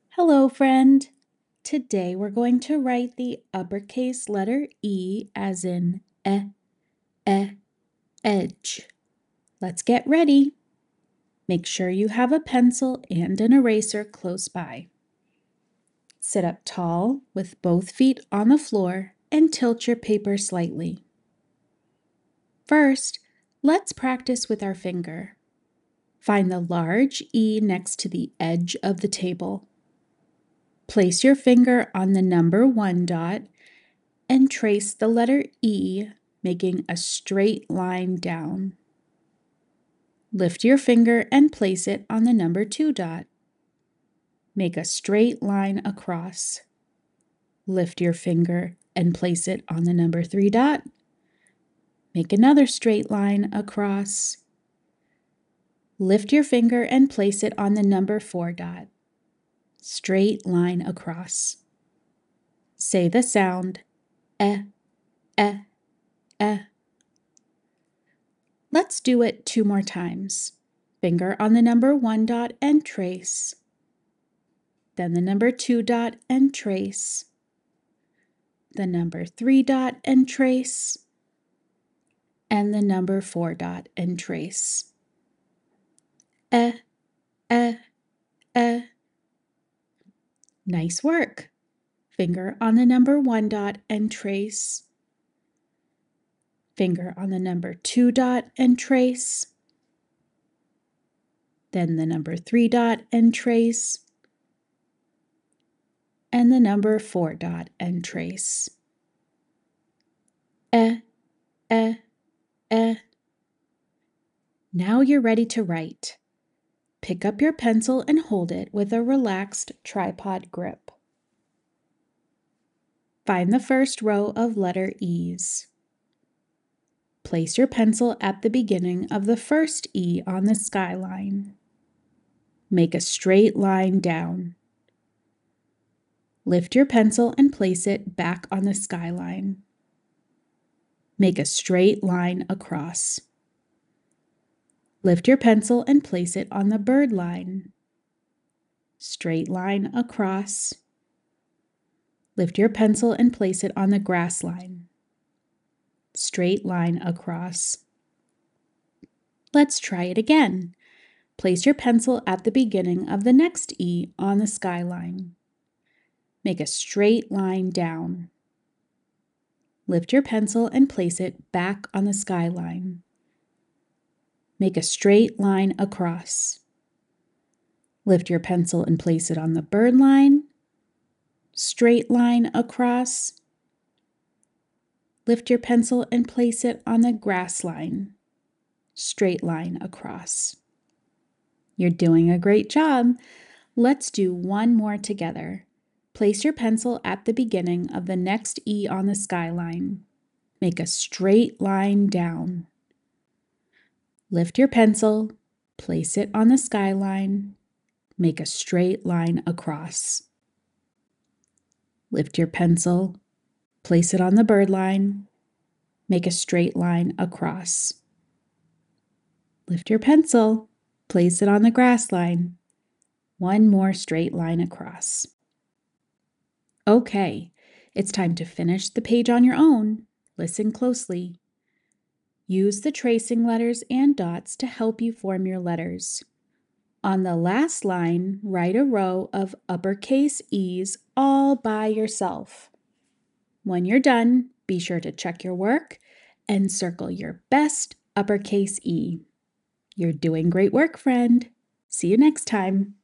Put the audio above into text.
Hello, friend. Today we're going to write the uppercase letter E as in edge. Let's get ready. Make sure you have a pencil and an eraser close by. Sit up tall with both feet on the floor and tilt your paper slightly. First, let's practice with our finger. Find the large E next to the edge of the table. Place your finger on the number 1 dot and trace the letter E, making a straight line down. Lift your finger and place it on the number 2 dot. Make a straight line across. Lift your finger and place it on the number 3 dot. Make another straight line across. Lift your finger and place it on the number 4 dot. Straight line across. Say the sound eh. Let's do it 2 more times. Finger on the number 1 dot and trace. Then the number 2 dot and trace. The number 3 dot and trace. And the number 4 dot and trace. Nice work. Finger on the number 1 dot and trace. Finger on the number 2 dot and trace. Then the number 3 dot and trace. And the number 4 dot and trace. Now you're ready to write. Pick up your pencil and hold it with a relaxed tripod grip. Find the first row of letter E's. Place your pencil at the beginning of the first E on the skyline. Make a straight line down. Lift your pencil and place it back on the skyline. Make a straight line across. Lift your pencil and place it on the bird line. Straight line across. Lift your pencil and place it on the grass line. Straight line across. Let's try it again. Place your pencil at the beginning of the next E on the skyline. Make a straight line down. Lift your pencil and place it back on the skyline. Make a straight line across. Lift your pencil and place it on the bird line. Straight line across. Lift your pencil and place it on the grass line. Straight line across. You're doing a great job. Let's do one more together. Place your pencil at the beginning of the next E on the skyline. Make a straight line down. Lift your pencil, place it on the skyline. Make a straight line across. Lift your pencil, place it on the bird line. Make a straight line across. Lift your pencil, place it on the grass line. One more straight line across. Okay, it's time to finish the page on your own. Listen closely. Use the tracing letters and dots to help you form your letters. On the last line, write a row of uppercase E's all by yourself. When you're done, be sure to check your work and circle your best uppercase E. You're doing great work, friend. See you next time.